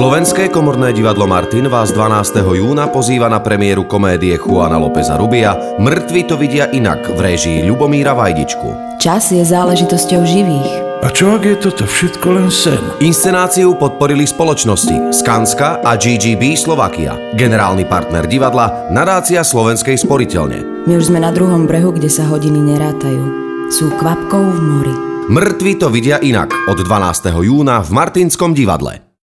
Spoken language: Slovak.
Slovenské komorné divadlo Martin vás 12. júna pozýva na premiéru komédie Juana Lópeza Rubia Mŕtvi to vidia inak v réžii Ľubomíra Vajdičku. Čas je záležitosťou živých. A čo ak je toto všetko len sen? Inscenáciu podporili spoločnosti Skanska a GGB Slovakia. Generálny partner divadla Nadácia Slovenskej sporiteľne. My už sme na druhom brehu, kde sa hodiny nerátajú. Sú kvapkou v mori. Mŕtvi to vidia inak od 12. júna v Martinskom divadle.